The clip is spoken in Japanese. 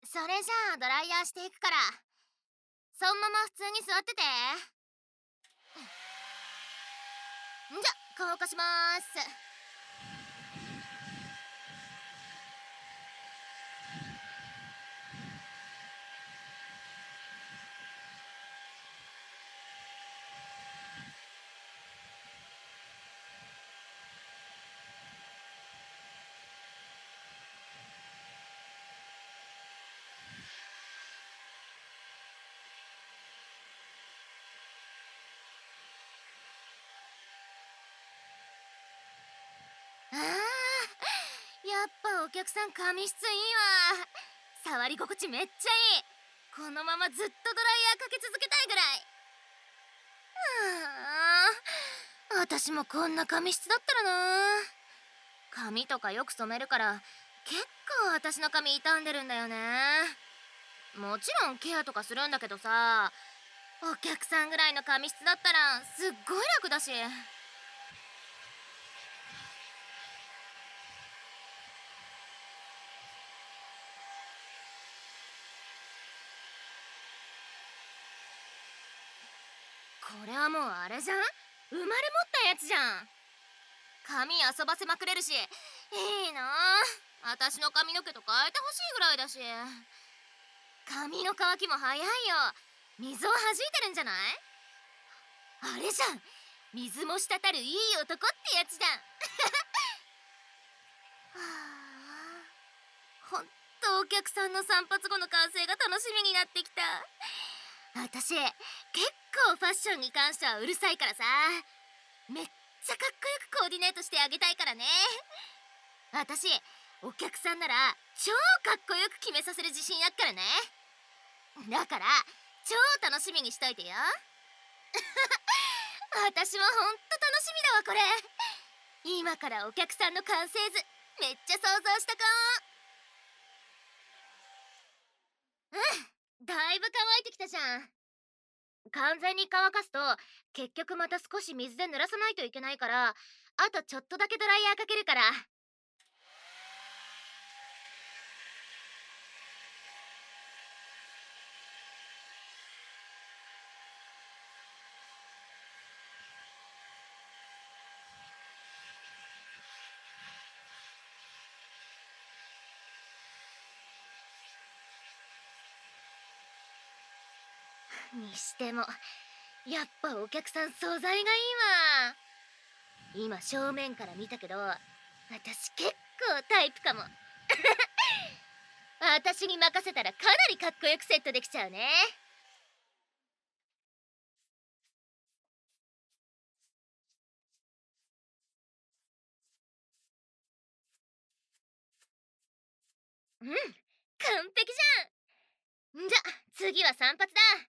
それじゃあドライヤーしていくから、そのまま普通に座ってて。じゃ、乾かしまーす。あー、やっぱお客さん髪質いいわ。触り心地めっちゃいい。このままずっとドライヤーかけ続けたいぐらい。私もこんな髪質だったらな。髪とかよく染めるから結構私の髪傷んでるんだよね。もちろんケアとかするんだけどさ、お客さんぐらいの髪質だったらすっごい楽だし。これはもうあれじゃん、生まれ持ったやつじゃん。髪遊ばせまくれるし、いいなあ。私の髪の毛と変えてほしいぐらいだし。髪の乾きも早いよ。水を弾いてるんじゃない？あれじゃん、水も滴るいい男ってやつじゃん。はあ、ほんとお客さんの散髪後の完成が楽しみになってきた。私結構ファッションに関してはうるさいからさ、めっちゃかっこよくコーディネートしてあげたいからね。私お客さんなら超かっこよく決めさせる自信あっからね。だから超楽しみにしといてよ。私もほんと楽しみだわこれ。今からお客さんの完成図めっちゃ想像したかも。だいぶ乾いてきたじゃん。完全に乾かすと結局また少し水で濡らさないといけないから、あとちょっとだけドライヤーかけるから。にしてもやっぱお客さん素材がいいわ。今正面から見たけど私結構タイプかも。私に任せたらかなりかっこよくセットできちゃうね。うん、完璧じゃん。じゃ次は散髪だ。